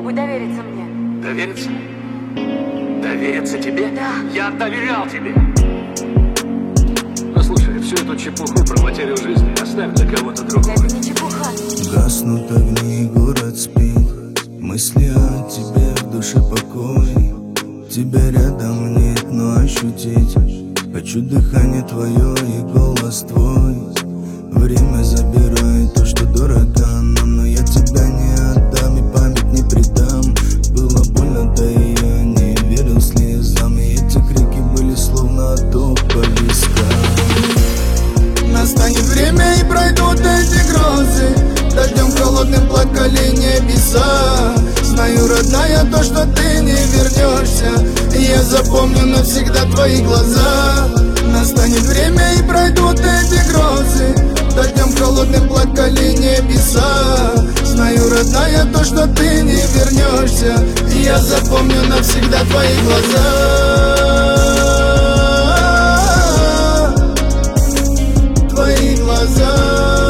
Попробуй довериться мне. Довериться? Довериться тебе? Да. Я доверял тебе. Послушай, всю эту чепуху про потерю жизни оставь для кого-то другого. Это не чепуха. Гаснут огни, город спит. Мысли о тебе, в душе покой. Тебя рядом нет, но ощутить хочу дыхание твое и голос твой. Время забирает то, что дорого нам, но я тебя не отдам и память не предам. Было больно, да и я не верил слезам, и эти крики были словно отток по вискам. Настанет время и пройдут эти грозы, дождем холодным плакали небеса. Знаю, родная, то, что ты не вернешься, и я запомню навсегда твои глаза. Настанет время и пройдут эти грозы, дождем холодным плакали небеса. Знаю, родная, то, что ты не вернешься, и я запомню навсегда твои глаза. Твои глаза.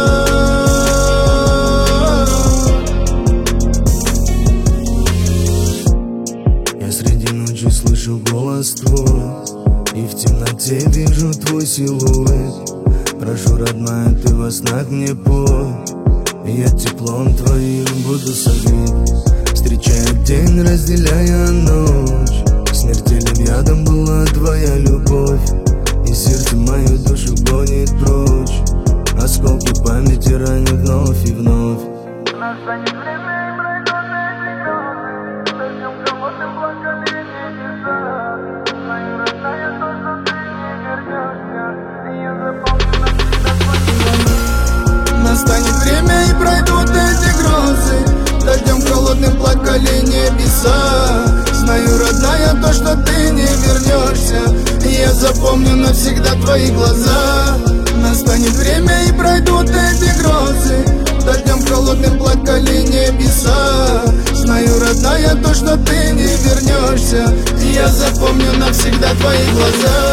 Я среди ночи слышу голос твой, и в темноте вижу твой силуэт. Прошу, родная, ты во снах мне пой, и я теплом твоим буду согрет. Встречая день, разделяя ночь, смертельным ядом была твоя любовь, и сердце мою душу гонит прочь. Осколки памяти ранят вновь и вновь. Настанет время и пройдут эти грозы, дождем холодным плакали небеса. Знаю, родная, то, что ты не вернешься, и я запомню навсегда твои глаза. Настанет время и пройдут эти грозы, дождем холодным плакали небеса. Знаю, родная, то, что ты не вернешься, и я запомню навсегда твои глаза. Настанет время и пройдут эти грозы, дождем холодным плакали небеса. Знаю, родная, то, что ты не вернешься, и я запомню навсегда твои глаза.